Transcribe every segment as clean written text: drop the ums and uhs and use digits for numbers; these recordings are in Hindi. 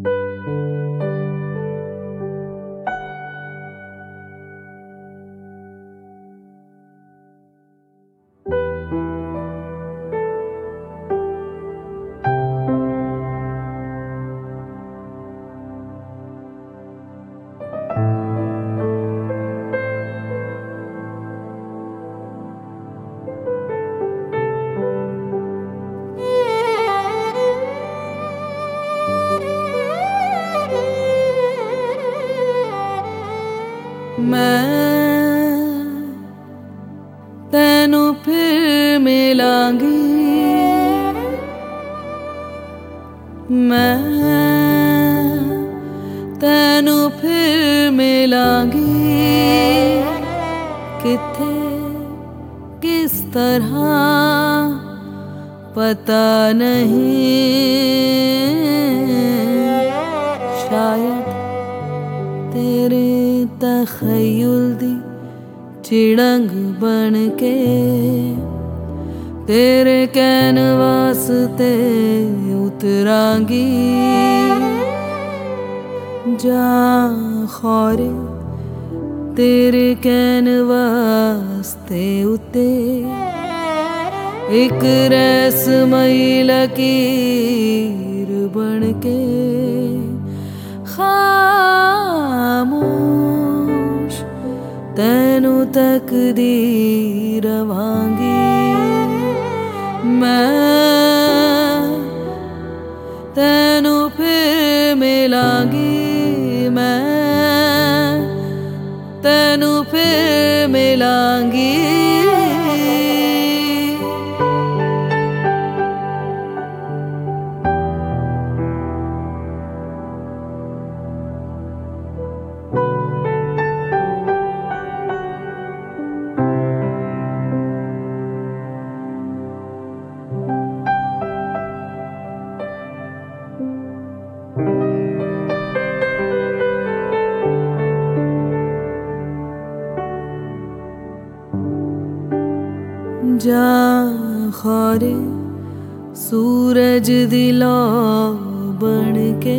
मैं तेनू फिर मिलांगी, मैं तेनू फिर मिलांगी। किथे किस तरह पता नहीं, शायद तेरे तखय्युल दी चिड़ंग बन के तेरे कैनवास ते उतरांगी। जा खौरे तेरे कैनवास ते उते एक रहस्यमयी लकीर बन के खामोश तेनू तकदी रवांगी। मैं तेनू फिर मिलांगी, मैं तेनू फिर मिलांगी। जा खौरे सूरज दी लौ बन के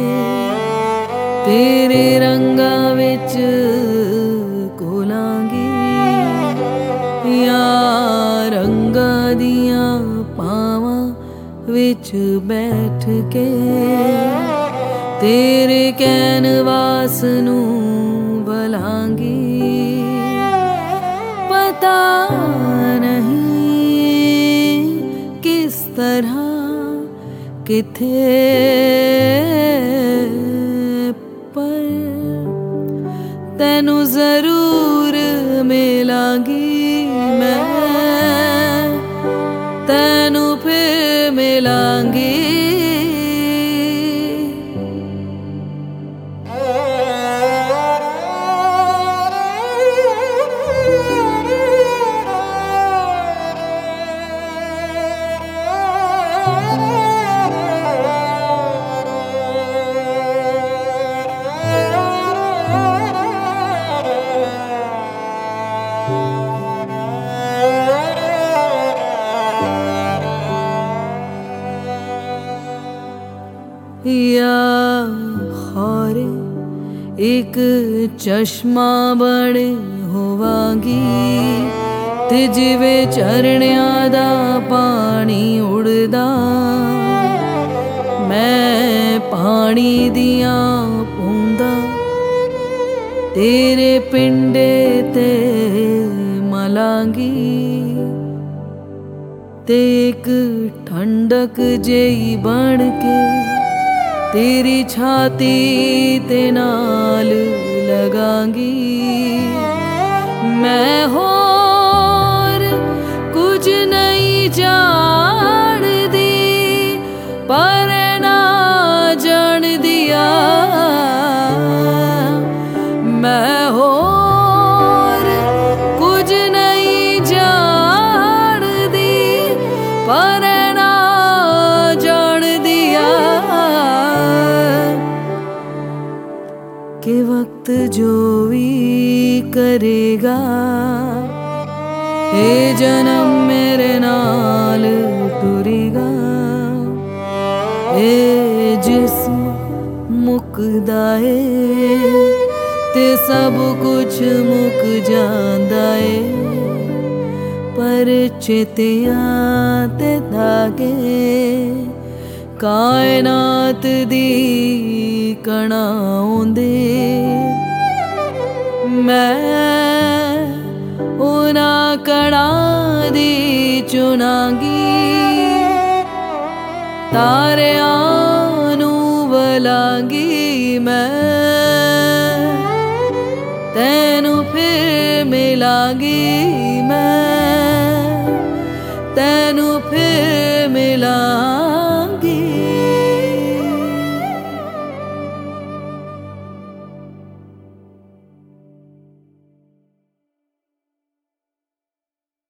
तेरे रंगा विच घुलांगी, या रंगा दियां पावां विच बैठ के तेरे कैनवास नू बलांगी। पता नहीं किस तरह किथे, पर तेनू जरूर मिलांगी। मैं तेनू फिर मिलांगी। या खौरे एक चश्मा बन होवांगी ते जिवें झरनियां दा पानी उड़दा, मैं पानी दियां बूंदां तेरे पिंडे ते मलांगी। ते एक ठंडक जेही बन के तेरी छाती ते नाल लगांगी। मैं होर कुछ नहीं जानदी, पर ना जान दिया। मैं होर कुछ नहीं जानदी, पर ना जान दिया कि वक्त जो भी करेगा ये जन्म मेरे नाल टुरेगा। ये जिस्म ਮੁੱਕਦਾ ਏ ਤੇ ਸਭ ਕੁਛ ਮੁੱਕ ਜਾਂਦਾ ਏ, ਪਰ ਚੇਤਿਆਂ ਤੇ ਧਾਗੇ ਕਾਇਨਾਤ ਦੀ ਕਣਾਉਂਦੇ। ਮੈਂ ਉਹਨਾਂ ਕਣਾਂ ਦੀ ਚੁਣਾਂਗੀ, ਤਾਰਿਆਂ ਨੂੰ ਵਲਾਂਗੀ ਮੈਂ, ਤੈਨੂੰ ਫਿਰ ਮਿਲਾਂਗੀ ਮੈਂ, ਤੈਨੂੰ ਫਿਰ